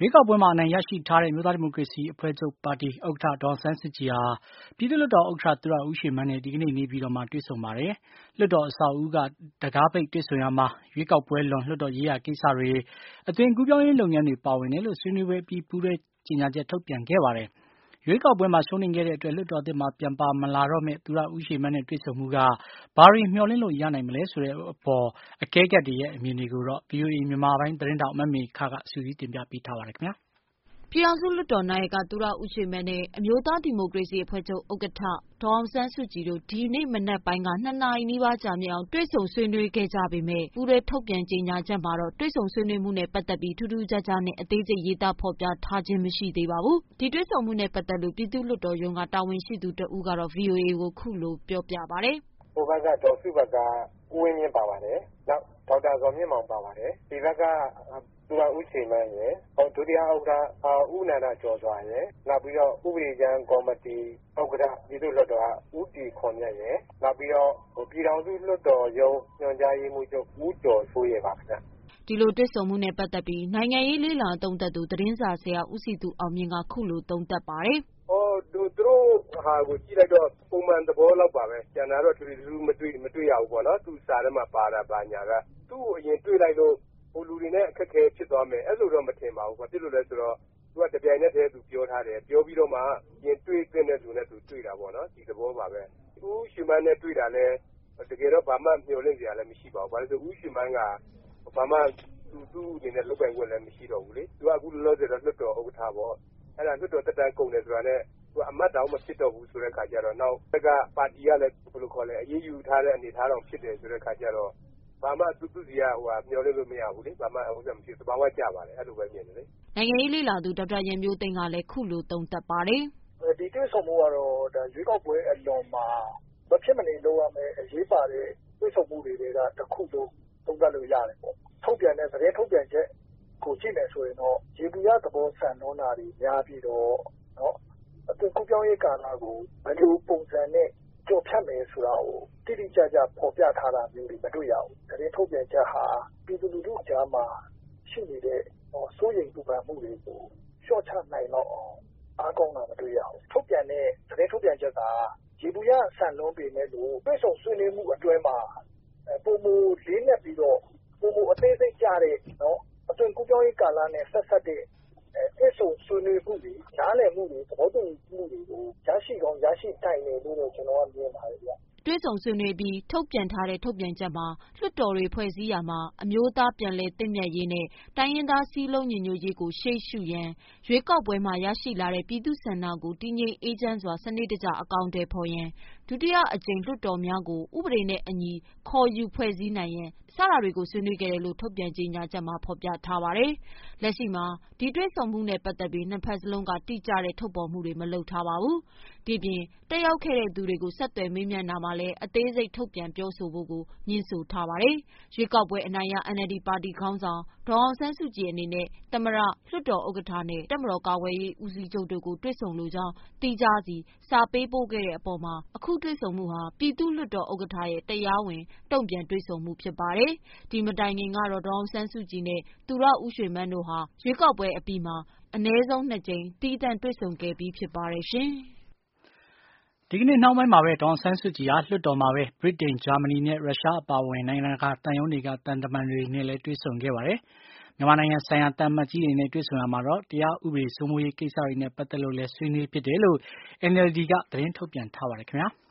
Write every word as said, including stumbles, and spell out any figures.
ရွေးကောက်ပွဲမှာအနိုင်ရရှိထားတဲ့အမျိုးသားဒီမိုကရေစီအဖွဲ့ချုပ်ပါတီဥက္ကဋ္ဌဒေါ်အောင်ဆန်းစုကြည်ဟာပြည်သူ့လွှတ်တော်ဥက္ကဋ္ဌသူရဦးရွှေမန်းနဲ့ဒီကနေ့နေပြည်တော်မှာတွေ့ဆုံပါတယ်။လွှတ်တော်အဆောက်အဦးကတံခါးပိတ်တွေ့ဆုံရာမှာရွေးကောက်ပွဲလွန်လွှတ်တော်ရေးရာကိစ္စတွေအသွင်ကူးပြောင်းရေးလုပ်ငန်းတွေပါဝင်တယ်လို့ဆွေးနွေးပွဲအပြီးပူးတွဲကြေညာချက်ထုတ်ပြန်ခဲ့ပါတယ်။ရွေးကောက်ပွဲမှာရှုံးနိမ့်ခဲ့တဲ့အတွက်လွှတ်တော်သစ်မှာပြန်ပါမလာတော့မယ့်သူရဦးရွှေမန်းနဲ့တွေ့ဆုံမှုကဘာတွေမျှော်လင့်လို့ရနိုင်မလဲဆိုတဲ့အပေါ်အကဲခတ်တွေရဲ့အမြင်တွေကိုတော့ ဗွီအိုအေမြန်မာပိုင်းသတင်းထောက်မမေခကစုစည်းတင်ပြပေးထားပါတယ်ခင်ဗျာ။ပြည်ထောင်စုလွှတ်တော်နာယကသူရဦးရွှေမန်းနဲ့အမျိုးသားဒီမိုကရေစီအဖွဲ့ချုပ်ဥက္ကဋ္ဌဒေါ်အောင်ဆန်းစုကြည်တို့ဒီနေ့မနက်ပိုင်းကနှစ်နာရီနီးပါးကြာမြင့်အောင်တွေ့ဆုံဆွေးနွေးခဲ့ကြပေမဲ့ပူးတွဲထုတ်ပြန်ကြေညာချက်မှာတော့တွေ့ဆုံဆွေးနွေးမှုနဲ့ပတ်သက်ပြီးထူးထူးခြားခြားနဲ့အသေးစိတ်ရေးသားဖော်ပြထားခြင်းမရှိသေးပါဘူး။ဒီတွေ့ဆုံမှုနဲ့ပတ်သက်လို့ပြည်သူ့လွှတ်တော်ရုံးကတာဝန်ရှိသူတဦးကတော့ ဗွီအိုအေကိုခုလိုပြောပြပါတယ်။ဟိုဘက်ကဒေါ်စုဘက်ကဦးဝင်းမြင့်ပါပါတယ်။နောက်ဒေါက်တာဇော်မြင့်မောင်ပါပါတယ်။ဒီဘက်ကသူရဦးရွှေမန်းရယ်ဒုတိယဥက္ကဋ္ဌဦးနန္ဒကျော်စွာရယ်နောက်ပြီးတော့ဥပဒေကြမ်းကော်မတီဥက္ကဋ္ဌပြည်သူ့လွှတ်တော်ကဦးတီခွန်မြတ်ရယ်နောက်ပြီးတော့ပြည်ထောင်စုလွှတ်တော်ရုံးညွှန်ကြားရေးမှူးချုပ်ဦးကျော်စိုးရယ်ပါခင်ဗျ။ဒီလိုတွေ့ဆုံမှုနဲ့ပတ်သက်ပြီးနိုင်ငံရေးလေ့လာသုံးသပ်သူသတင်းစာဆရာဦးစီသူအောင်မြင့်ကခုလိုသုံးသပ်ပါတယ်။အော်သူတို့ဟာကိုကြည့်လိုက်တော့ပုံမှန်သဘောလောက်ပါပဲ။ကျန်တာတော့သူတို့မတွေ့မတွေ့ရဘူးပေါ့နော်။သူစာထဲမှာပါတာပါညာကသူ့ကိုအရင်တွေ့လိုက်လို့ဟိုလူတွေနဲ့အခက်ခဲဖြစ်သွားမယ်အဲ့လိုတော့မထင်ပါဘူး။ဘာဖြစ်လို့လဲဆိုတော့သူကတပြိုင်နက်တည်းသူပြောထားတယ်ပြောပြီးတော့မှရင်တွေ့တဲ့လူနဲ့သူတွေ့တာပေါ့နော်ဒီသဘောပါပဲ။ဦးရွှေမန်းနဲ့တွေ့တာလဲတကယ်တော့ဘာမှမျှော်လင့်စရာလည်းမရှိပါဘူး။ဘာလို့လဲဆိုဦးရွှေမန်းကဘာမှသူသူ့အနေနဲ့လုပ်ပိုင်ခွင့်လည်းမရှိတော့ဘူးလေ။သူကအခုလောလောဆယ်တော့လွှတ်တော်ဥက္ကဋ္ဌပေါ့။အဲ့ဒါလွှတ်တော်တက်တန်းကုန်တယ်ဆိုတာနဲ့သူကအမတ်တောင်မဖြစ်တော့ဘူးဆိုတဲ့ခါကျတော့နောက်ဘက်ကပါတီကလည်းဘယ်လိုခေါ်လဲအရေးယူထားတဲ့အနေထားတော့ဖြစ်တယ်ဆိုတဲ့ခါကျတော့ဘာမှသူသူစီကဟိုဟာမျောလို့လို့မရဘူးလေဘာမှဟိုကမရှိသဘာဝကျပါတယ်အဲ့လိုပဲမြင်တယ်လေနိုင်ငံရေးလေလာသူဒေါက်တာရန်မျိုးသိန်းကလည်းခုလိုသုံးသပ်ပါတယ်ဒီတွေ့ဆုံမှုကတော့ဒါရွေးကောက်ပွဲအလွန်မှာမဖြစ်မနေလုပ်ရမယ်အရေးပါတဲ့တွေ့ဆုံမှုတွေကတစ်ခုလုံးသုံးသပ်လို့ရတယ်ပေါ့ထုတ်ပြန်တဲ့သတင်းထုတ်ပြန်ချက်ကိုကြည့်နေဆိုရင်တော့ရေပူရသဘောဆန်နှောနာတွေများပြီးတော့နော်အတူကူပြောင်းရေးကာလကိုဘယ်လိုပုံစံနဲ့ကြော်ဖြတ်မယ်ဆိုတာကိုတိတိကျကျပေါ်ပြထားတာမျိုးတွေမတွေ့ရဘူး။သတင်းထုတ်ပြန်ချက်ဟာပြည်သူလူထုကြားမှာရှိနေတဲ့စိုးရိမ်ပူပန်မှုတွေကိုလျှော့ချနိုင်တော့အောင်အားကောင်းတာမတွေ့ရဘူး။ထုတ်ပြန်တဲ့သတင်းထုတ်ပြန်ချက်ကရေပူရဆန်လုံးပေမဲ့လို့တွေ့ဆုံဆွေးနွေးမှုအတွင်းမှာပုံမူလေးနဲ့ပြီးတော့ပုံမူအသေးစိတ်ကြတဲ့နော်အသွင်ကူးပြောင်းရေးကာလနဲ့ဆက်ဆက်တဲ့တွေ့ဆုံဆွေးနွေးမှုတွေနားလည်မှုတွေသဘောတူညီမှုတွေကိုရရှိကောင်းရရှိနိုင်တယ်လို့ကျွန်တော်ကမြင်ပါတယ်ဗျ။တွေ့ဆုံဆွေးနွေးပြီးထုတ်ပြန်ထားတဲ့ထုတ်ပြန်ချက်မှာလွှတ်တော်တွေဖွဲ့စည်းရာမှာအမျိုးသားပြန်လည်သင့်မြတ်ရေးနဲ့တိုင်းရင်းသားစည်းလုံးညီညွတ်ရေးကိုရှေ့ရှုရန်ရွေးကောက်ပွဲမှာရရှိလာတဲ့ပြည်သူ့ဆန္ဒကိုတည်ငြိမ်အေးချမ်းစွာစနစ်တကျအကောင်အထည်ဖော်ရန်ဒုတိယအကြိမ်လွှတ်တော်များကိုဥပဒေနဲ့အညီခေါ်ယူဖွဲ့စည်းနိုင်ရန်စတာတွေကိုဆွေးနွေးခဲ့တယ်လို့ထုတ်ပြန်ကြေညာချက်မှာဖော်ပြထားပါတယ်။လက်ရှိမှာဒီတွေ့ဆုံမှုနဲ့ပတ်သက်ပြီးနှစ်ဖက်စလုံးကတိကျတဲ့ထုတ်ဖော်မှုတွေမလုပ်ထားပါဘူး။ဒီပြင်တက်ရောက်ခဲ့တဲ့သူတွေကိုဆက်သွယ်မေးမြန်းတာမှာလည်းအသေးစိတ်ထုတ်ပြန်ပြောဆိုဖို့ကိုညွှန်ဆိုထားပါတယ်။ရွေးကောက်ပွဲအနိုင်ရ အန်အယ်လ်ဒီ ပါတီခေါင်းဆောင်ဒေါ်အောင်ဆန်းစုကြည်အနေနဲ့သမ္မတလွှတ်တော်ဥက္ကဋ္ဌနဲ့တပ်မတော်ကာကွယ်ရေးဦးစီးချုပ်တို့ကိုတွေ့ဆုံလိုကြောင်းတိကျစီစာပေးပို့ခဲ့တဲ့အပေါ်မှာအခုတွေ့ဆုံမှုဟာပြည်သူ့လွှတ်တော်ဥက္ကဋ္ဌရဲ့တရားဝင်တုံ့ပြန်တွေ့ဆုံမှုဖြစ်ပါတယ်။ဒီမတိုင်ခင်ကတော့ဒေါ်အောင်ဆန်းစုကြည်နဲ့သူရဦးရွှေမန်းတို့ဟာရွေးကောက်ပွဲအပြီးမှာအနည်းဆုံးနှစ်ကြိမ်သီးသန့်တွေ့ဆုံခဲ့ပြီးဖြစ်ပါတယ်ရှင်။ဒီကနေ့နှောင်းပိုင်းမှာပဲဒေါ်အောင်ဆန်းစုကြည်ဟာလွှတ်တော်မှာပဲဗြိတိန်ဂျာမနီနဲ့ရုရှားအပါအဝင်နိုင်ငံတကာတန်ယုံတွေကတန်တမန်တွေနဲ့လည်းတွေ့ဆုံခဲ့ပါတယ်။မြန်မာနိုင်ငံဆိုင်ရာတန်မတ်ကြီးတွေနဲ့တွေ့ဆုံရမှာတော့တရားဥပဒေစိုးမိုးရေးကိစ္စတွေနဲ့ပတ်သက်လို့လည်းဆွေးနွေးဖြစ်တယ်လို့ အန်အယ်လ်ဒီ ကသတင်းထုတ်ပြန်ထားပါတယ်ခင်ဗျာ။